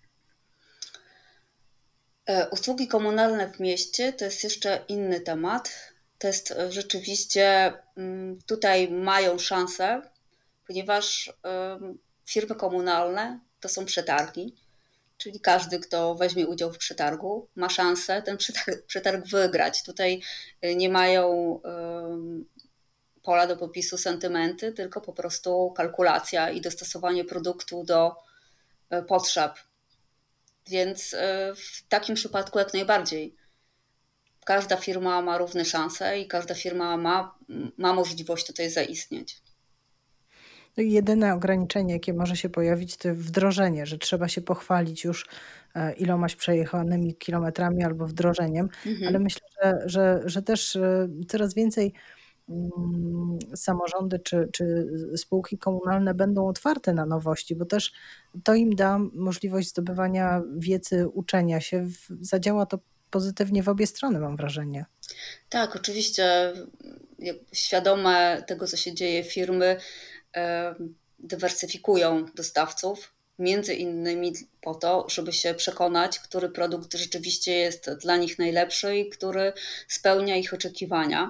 Usługi komunalne w mieście to jest jeszcze inny temat. To jest rzeczywiście, tutaj mają szansę, ponieważ firmy komunalne to są przetargi, czyli każdy, kto weźmie udział w przetargu, ma szansę ten przetarg, przetarg wygrać. Tutaj nie mają pola do popisu sentymenty, tylko po prostu kalkulacja i dostosowanie produktu do potrzeb. Więc w takim przypadku jak najbardziej. Każda firma ma równe szanse i każda firma ma, ma możliwość tutaj zaistnieć. No i jedyne ograniczenie, jakie może się pojawić, to wdrożenie, że trzeba się pochwalić już ilomaś przejechanymi kilometrami albo wdrożeniem, Mhm. ale myślę, że, że, że też coraz więcej samorządy czy, czy spółki komunalne będą otwarte na nowości, bo też to im da możliwość zdobywania wiedzy, uczenia się. Zadziała to pozytywnie w obie strony, mam wrażenie. Tak, oczywiście świadome tego, co się dzieje, firmy dywersyfikują dostawców, między innymi po to, żeby się przekonać, który produkt rzeczywiście jest dla nich najlepszy i który spełnia ich oczekiwania.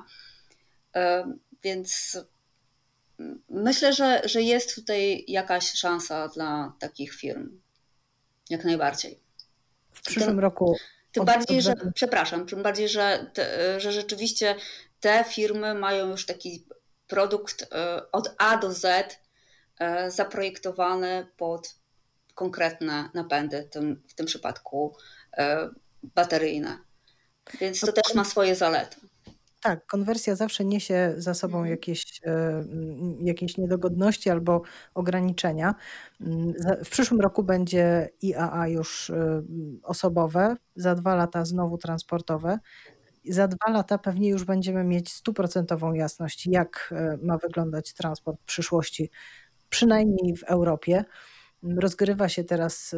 Więc myślę, że, że jest tutaj jakaś szansa dla takich firm. Jak najbardziej. W przyszłym tym, roku. Tym od, bardziej, od... że, przepraszam, tym bardziej, że, te, że rzeczywiście te firmy mają już taki produkt od A do Z zaprojektowany pod konkretne napędy, tym, w tym przypadku bateryjne. Więc to też ma swoje zalety. Tak, konwersja zawsze niesie za sobą mhm. jakieś, jakieś niedogodności albo ograniczenia. W przyszłym roku będzie I A A już osobowe, za dwa lata znowu transportowe. Za dwa lata pewnie już będziemy mieć stuprocentową jasność, jak ma wyglądać transport w przyszłości, przynajmniej w Europie. Rozgrywa się teraz,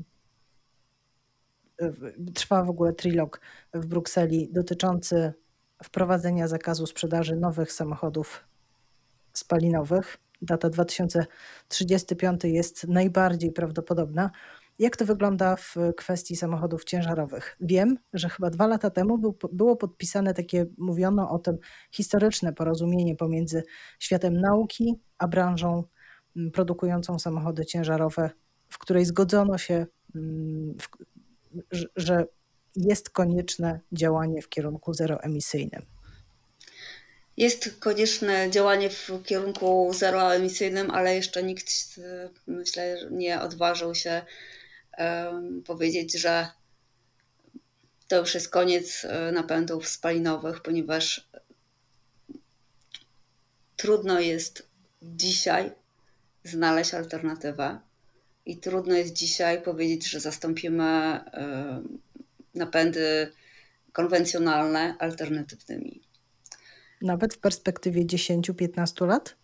trwa w ogóle trilog w Brukseli dotyczący wprowadzenia zakazu sprzedaży nowych samochodów spalinowych. Data dwa tysiące trzydziesty piąty jest najbardziej prawdopodobna. Jak to wygląda w kwestii samochodów ciężarowych? Wiem, że chyba dwa lata temu był, było podpisane takie, mówiono o tym, historyczne porozumienie pomiędzy światem nauki a branżą produkującą samochody ciężarowe, w której zgodzono się, w, że jest konieczne działanie w kierunku zeroemisyjnym. Jest konieczne działanie w kierunku zeroemisyjnym, ale jeszcze nikt, myślę, nie odważył się um, powiedzieć, że to już jest koniec napędów spalinowych, ponieważ trudno jest dzisiaj znaleźć alternatywę i trudno jest dzisiaj powiedzieć, że zastąpimy um, napędy konwencjonalne alternatywnymi. Nawet w perspektywie dziesięć do piętnastu lat?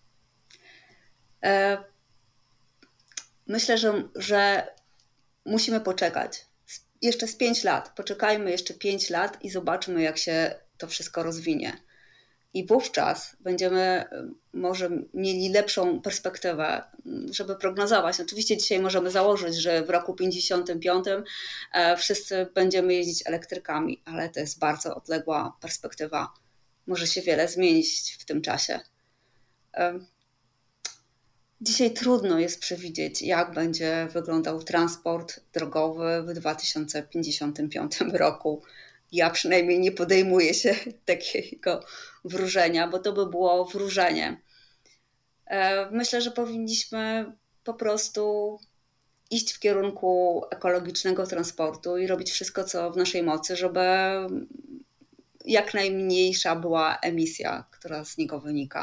Myślę, że, że musimy poczekać. Jeszcze z pięć lat. Poczekajmy jeszcze pięć lat i zobaczmy, jak się to wszystko rozwinie. I wówczas będziemy może mieli lepszą perspektywę, żeby prognozować. Oczywiście dzisiaj możemy założyć, że w roku pięćdziesiątym piątym wszyscy będziemy jeździć elektrykami, ale to jest bardzo odległa perspektywa. Może się wiele zmienić w tym czasie. Dzisiaj trudno jest przewidzieć, jak będzie wyglądał transport drogowy w dwa tysiące pięćdziesiątym piątym roku. Ja przynajmniej nie podejmuję się takiego wróżenia, bo to by było wróżenie. Myślę, że powinniśmy po prostu iść w kierunku ekologicznego transportu i robić wszystko, co w naszej mocy, żeby jak najmniejsza była emisja, która z niego wynika.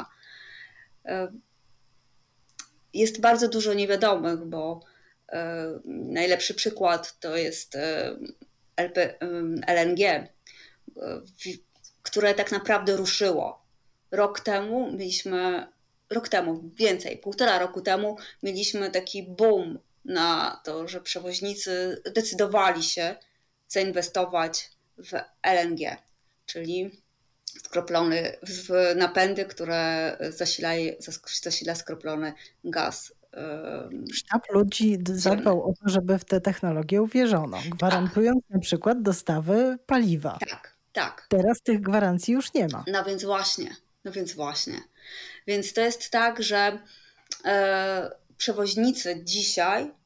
Jest bardzo dużo niewiadomych, bo najlepszy przykład to jest L N G, które tak naprawdę ruszyło. Rok temu mieliśmy, rok temu, więcej, półtora roku temu mieliśmy taki boom na to, że przewoźnicy decydowali się zainwestować w L N G, czyli skroplony w napędy, które zasila, zasila skroplony gaz. Sztab ludzi zadbał o to, żeby w tę technologię uwierzono, gwarantując tak. na przykład dostawy paliwa. Tak, tak. Teraz tych gwarancji już nie ma. No więc właśnie, no więc właśnie. Więc to jest tak, że e, przewoźnicy dzisiaj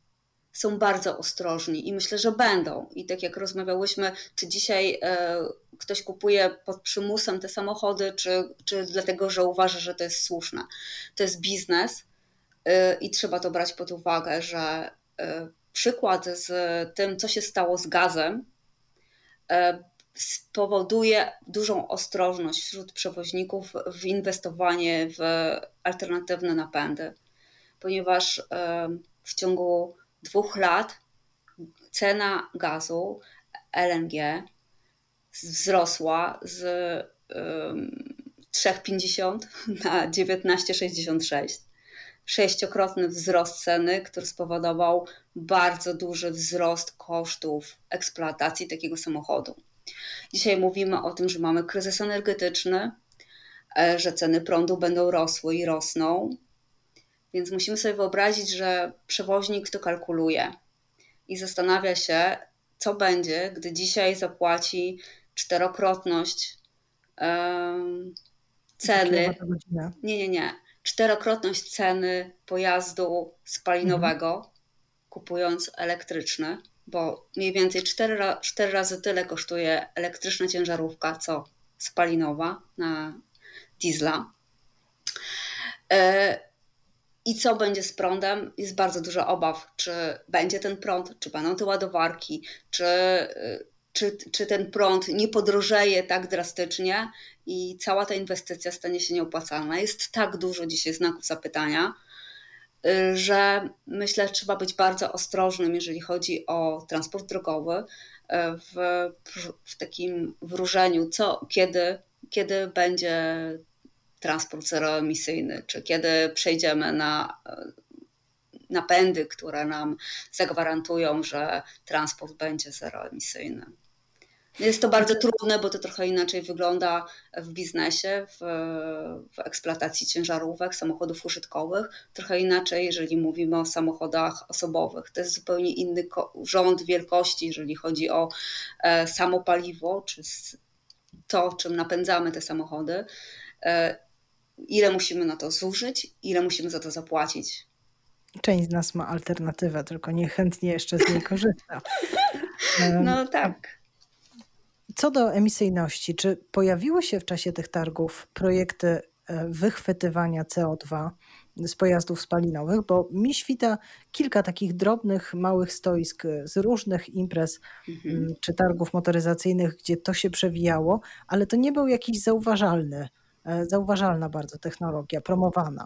są bardzo ostrożni i myślę, że będą. I tak jak rozmawiałyśmy, czy dzisiaj e, ktoś kupuje pod przymusem te samochody, czy, czy dlatego, że uważa, że to jest słuszne. To jest biznes e, i trzeba to brać pod uwagę, że e, przykład z tym, co się stało z gazem, e, spowoduje dużą ostrożność wśród przewoźników w inwestowanie w alternatywne napędy, ponieważ e, w ciągu dwóch lat cena gazu L N G wzrosła z um, trzy przecinek pięćdziesiąt na dziewiętnaście przecinek sześćdziesiąt sześć. Sześciokrotny wzrost ceny, który spowodował bardzo duży wzrost kosztów eksploatacji takiego samochodu. Dzisiaj mówimy o tym, że mamy kryzys energetyczny, że ceny prądu będą rosły i rosną, więc musimy sobie wyobrazić, że przewoźnik to kalkuluje i zastanawia się, co będzie, gdy dzisiaj zapłaci czterokrotność um, ceny. Nie, nie, nie. Czterokrotność ceny pojazdu spalinowego, mhm. kupując elektryczny, bo mniej więcej cztery, cztery razy tyle kosztuje elektryczna ciężarówka, co spalinowa na diesla. E, I co będzie z prądem? Jest bardzo dużo obaw, czy będzie ten prąd, czy będą te ładowarki, czy, czy, czy ten prąd nie podrożeje tak drastycznie i cała ta inwestycja stanie się nieopłacalna. Jest tak dużo dzisiaj znaków zapytania, że myślę, że trzeba być bardzo ostrożnym, jeżeli chodzi o transport drogowy, w, w takim wróżeniu, co, kiedy, kiedy będzie transport zeroemisyjny, czy kiedy przejdziemy na napędy, które nam zagwarantują, że transport będzie zeroemisyjny. Jest to bardzo trudne, bo to trochę inaczej wygląda w biznesie, w, w eksploatacji ciężarówek, samochodów użytkowych. Trochę inaczej, jeżeli mówimy o samochodach osobowych. To jest zupełnie inny rząd wielkości, jeżeli chodzi o e, samo paliwo, czy to, czym napędzamy te samochody. E, ile musimy na to zużyć, ile musimy za to zapłacić. Część z nas ma alternatywę, tylko niechętnie jeszcze z niej korzysta. No tak. Co do emisyjności, czy pojawiły się w czasie tych targów projekty wychwytywania C O dwa z pojazdów spalinowych? Bo mi świta kilka takich drobnych, małych stoisk z różnych imprez mhm. czy targów motoryzacyjnych, gdzie to się przewijało, ale to nie był jakiś zauważalny, zauważalna bardzo technologia, promowana.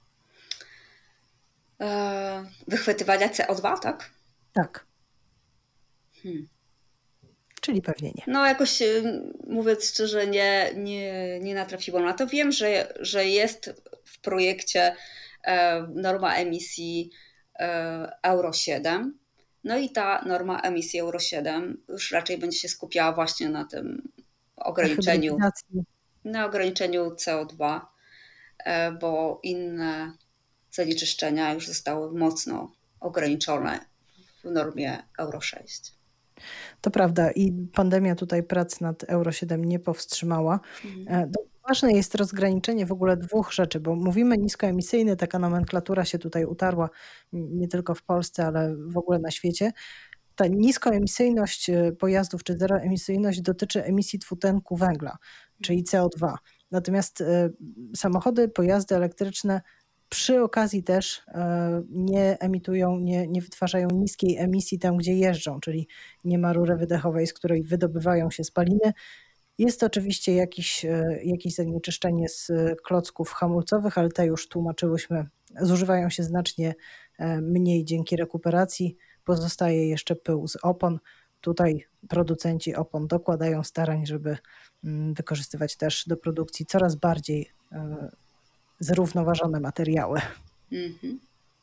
Wychwytywania C O dwa, tak? Tak. Hmm. Czyli pewnie nie. No jakoś, mówiąc szczerze, nie, nie, nie natrafiłam na to. Wiem, że, że jest w projekcie norma emisji Euro siedem. No i ta norma emisji Euro siedem już raczej będzie się skupiała właśnie na tym ograniczeniu, na ograniczeniu C O dwa, bo inne zanieczyszczenia już zostały mocno ograniczone w normie Euro sześć. To prawda i pandemia tutaj prac nad Euro siedem nie powstrzymała. Mhm. Ważne jest rozgraniczenie w ogóle dwóch rzeczy, bo mówimy niskoemisyjny, taka nomenklatura się tutaj utarła nie tylko w Polsce, ale w ogóle na świecie. Ta niskoemisyjność pojazdów czy zeroemisyjność dotyczy emisji dwutlenku węgla, czyli C O dwa. Natomiast samochody, pojazdy elektryczne przy okazji też nie emitują, nie, nie wytwarzają niskiej emisji tam, gdzie jeżdżą, czyli nie ma rury wydechowej, z której wydobywają się spaliny. Jest oczywiście jakieś, jakieś zanieczyszczenie z klocków hamulcowych, ale te już tłumaczyłyśmy, zużywają się znacznie mniej dzięki rekuperacji. Pozostaje jeszcze pył z opon. Tutaj producenci opon dokładają starań, żeby wykorzystywać też do produkcji coraz bardziej zrównoważone materiały. Mm-hmm.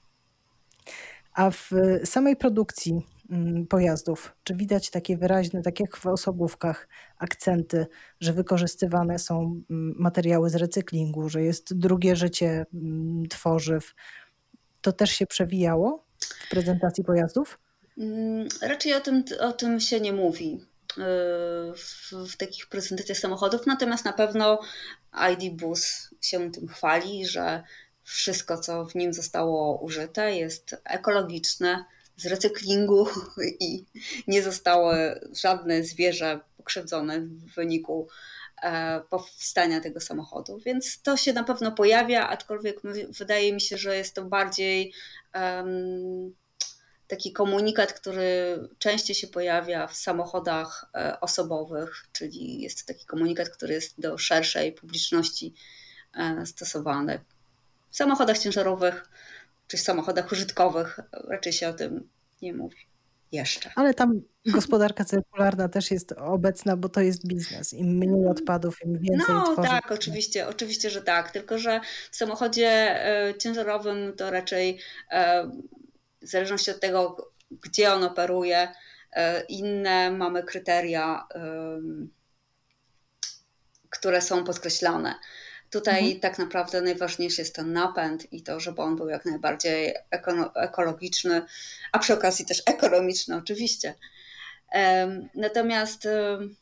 A w samej produkcji pojazdów, czy widać takie wyraźne, tak jak w osobówkach, akcenty, że wykorzystywane są materiały z recyklingu, że jest drugie życie tworzyw? To też się przewijało w prezentacji pojazdów? Raczej o tym, o tym się nie mówi w, w takich prezentacjach samochodów, natomiast na pewno I D Bus się tym chwali, że wszystko, co w nim zostało użyte, jest ekologiczne, z recyklingu i nie zostały żadne zwierzę pokrzywdzone w wyniku powstania tego samochodu, więc to się na pewno pojawia, aczkolwiek wydaje mi się, że jest to bardziej um, taki komunikat, który częściej się pojawia w samochodach osobowych, czyli jest to taki komunikat, który jest do szerszej publiczności stosowany. W samochodach ciężarowych czy w samochodach użytkowych raczej się o tym nie mówi jeszcze. Ale tam gospodarka cyrkularna też jest obecna, bo to jest biznes. Im mniej odpadów, im więcej No tworzyć. tak, oczywiście, oczywiście, że tak, tylko że w samochodzie ciężarowym to raczej w zależności od tego, gdzie on operuje, inne mamy kryteria, które są podkreślane. Tutaj mhm. tak naprawdę najważniejszy jest ten napęd i to, żeby on był jak najbardziej ekologiczny, a przy okazji też ekonomiczny oczywiście. Natomiast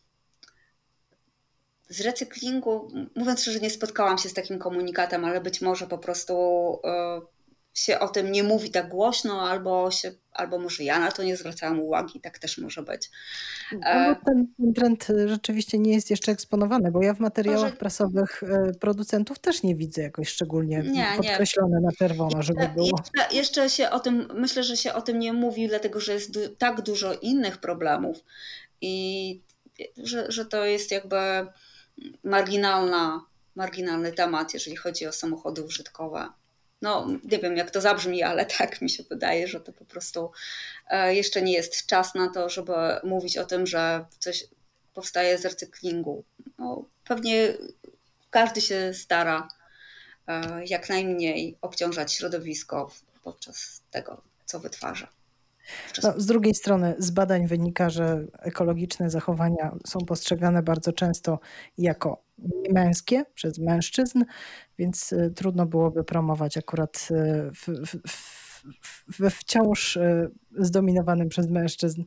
z recyklingu, mówiąc szczerze, nie spotkałam się z takim komunikatem, ale być może po prostu się o tym nie mówi tak głośno, albo, się, albo może ja na to nie zwracałam uwagi, tak też może być. Albo ten, ten trend rzeczywiście nie jest jeszcze eksponowany, bo ja w materiałach może... prasowych producentów też nie widzę jakoś szczególnie nie, podkreślone nie. na czerwono, jeszcze, żeby było. Jeszcze, jeszcze się o tym, myślę, że się o tym nie mówi, dlatego że jest du- tak dużo innych problemów i że, że to jest jakby marginalna, marginalny temat, jeżeli chodzi o samochody użytkowe. No nie wiem, jak to zabrzmi, ale tak mi się wydaje, że to po prostu jeszcze nie jest czas na to, żeby mówić o tym, że coś powstaje z recyklingu. No, pewnie każdy się stara jak najmniej obciążać środowisko podczas tego, co wytwarza. No, z drugiej strony z badań wynika, że ekologiczne zachowania są postrzegane bardzo często jako męskie przez mężczyzn, więc trudno byłoby promować akurat w, w, w, we wciąż zdominowanym przez mężczyzn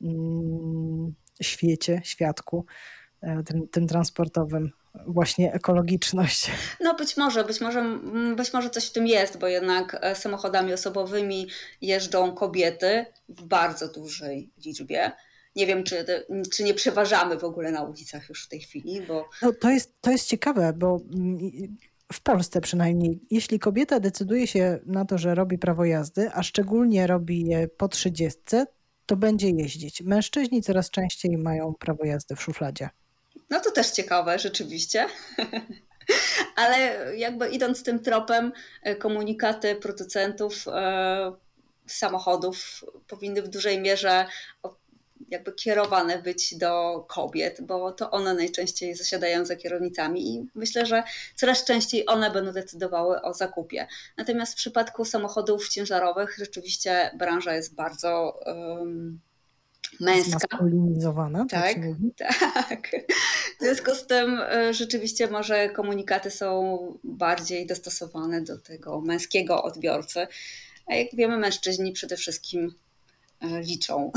świecie, świadku, tym, tym transportowym właśnie ekologiczność. No być może, być może, być może coś w tym jest, bo jednak samochodami osobowymi jeżdżą kobiety w bardzo dużej liczbie. Nie wiem, czy, czy nie przeważamy w ogóle na ulicach już w tej chwili, bo... No, to jest, to jest ciekawe, bo w Polsce przynajmniej, jeśli kobieta decyduje się na to, że robi prawo jazdy, a szczególnie robi je po trzydziestce, to będzie jeździć. Mężczyźni coraz częściej mają prawo jazdy w szufladzie. No to też ciekawe, rzeczywiście. Ale jakby idąc tym tropem, komunikaty producentów samochodów powinny w dużej mierze jakby kierowane być do kobiet, bo to one najczęściej zasiadają za kierownicami i myślę, że coraz częściej one będą decydowały o zakupie. Natomiast w przypadku samochodów ciężarowych rzeczywiście branża jest bardzo um, męska. Zmaskulinizowana, tak, tak się mówi. Tak. W związku z tym rzeczywiście może komunikaty są bardziej dostosowane do tego męskiego odbiorcy, a jak wiemy, mężczyźni przede wszystkim liczą.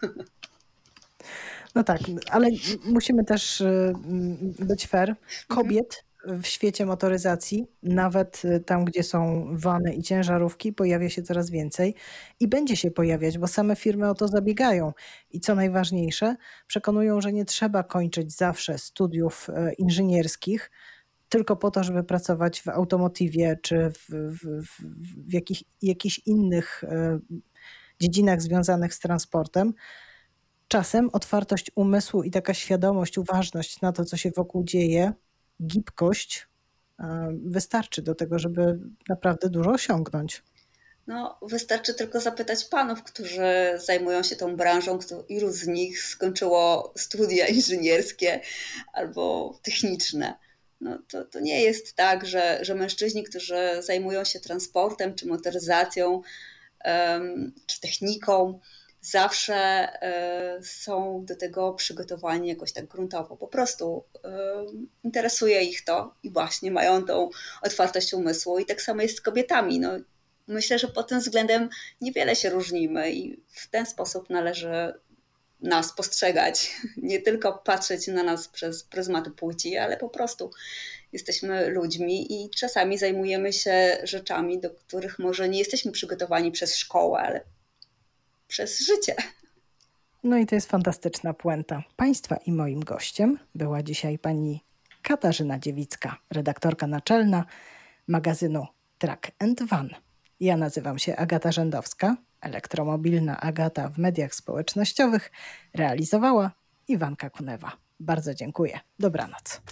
No tak, ale musimy też być fair. Kobiet w świecie motoryzacji, nawet tam, gdzie są vany i ciężarówki, pojawia się coraz więcej i będzie się pojawiać, bo same firmy o to zabiegają. I co najważniejsze, przekonują, że nie trzeba kończyć zawsze studiów inżynierskich tylko po to, żeby pracować w automotywie czy w, w, w, w jakich, jakichś innych dziedzinach związanych z transportem. Czasem otwartość umysłu i taka świadomość, uważność na to, co się wokół dzieje, gibkość wystarczy do tego, żeby naprawdę dużo osiągnąć. No, wystarczy tylko zapytać panów, którzy zajmują się tą branżą, ilu z nich skończyło studia inżynierskie albo techniczne. No, to, to nie jest tak, że, że mężczyźni, którzy zajmują się transportem, czy motoryzacją, um, czy techniką, zawsze y, są do tego przygotowani jakoś tak gruntowo. Po prostu y, interesuje ich to i właśnie mają tą otwartość umysłu. I tak samo jest z kobietami. No, myślę, że pod tym względem niewiele się różnimy i w ten sposób należy nas postrzegać. Nie tylko patrzeć na nas przez pryzmat płci, ale po prostu jesteśmy ludźmi i czasami zajmujemy się rzeczami, do których może nie jesteśmy przygotowani przez szkołę, ale przez życie. No i to jest fantastyczna puenta. Państwa i moim gościem była dzisiaj pani Katarzyna Dziewicka, redaktorka naczelna magazynu Truck and Van. Ja nazywam się Agata Rzędowska, elektromobilna Agata w mediach społecznościowych. Realizowała Iwanka Kunewa. Bardzo dziękuję. Dobranoc.